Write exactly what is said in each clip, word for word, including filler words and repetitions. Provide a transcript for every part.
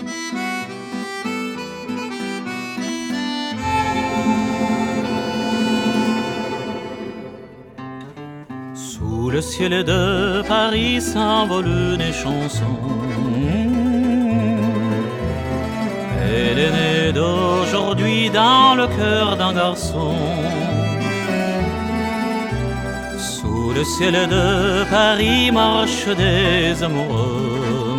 Sous le ciel de Paris s'envolent des chansons. Elle est née d'aujourd'hui dans le cœur d'un garçon. Sous le ciel de Paris marchent des amoureux.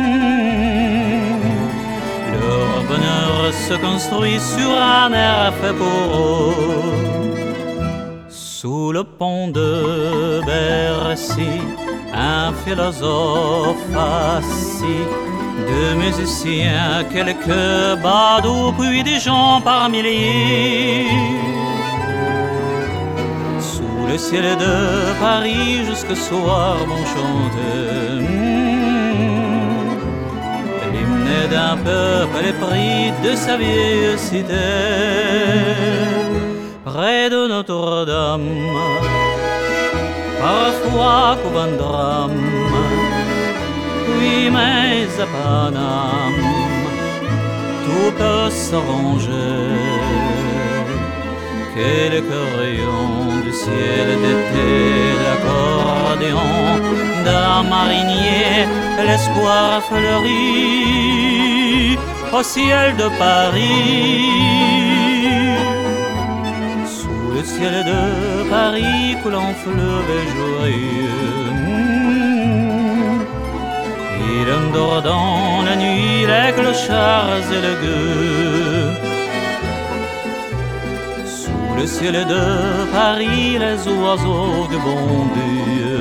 Leur bonheur se construit sur un air fait pour eux. Sous le pont de Bercy, un philosophe assis, deux musiciens, quelques badauds, puis des gens par milliers. Sous le ciel de Paris, jusqu'au soir vont chanter l'hymne d'un peuple épris de sa vieille cité. Près de Notre-Dame, parfois couvre un drame, oui mais à Paname, tout peut s'arranger. Quelques rayons du ciel d'été, l'accordéon d'un marinier, l'espoir fleurit au ciel de Paris. Le ciel de Paris coule en fleuve joyeux. Il endort dans la nuit les clochards et le gueux. Sous le ciel de Paris, les oiseaux de bon Dieu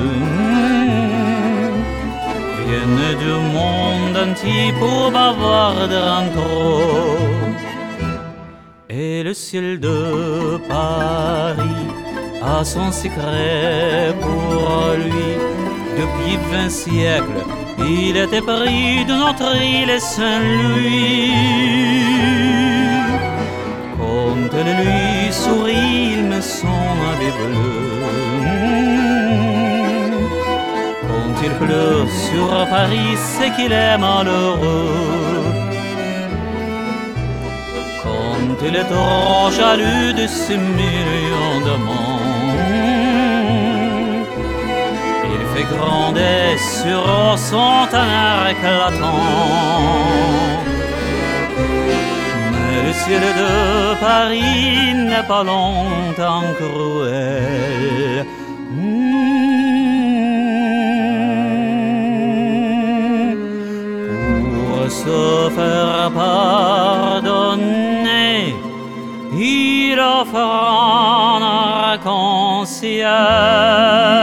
viennent du monde entier pour bavarder entre eux. Et le ciel de Paris a son secret pour lui. Depuis vingt siècles, il était pris de notre île et Saint-Louis. Quand elle lui sourit, il met son habit bleu. Quand il pleure sur Paris, c'est qu'il est malheureux. Quand il est trop jaloux de ces millions d'amants, il fait gronder sur son teint éclatant. Mais le ciel de Paris n'est pas longtemps cruel. Pour se faire pardonner, il offre un arc-en-ciel.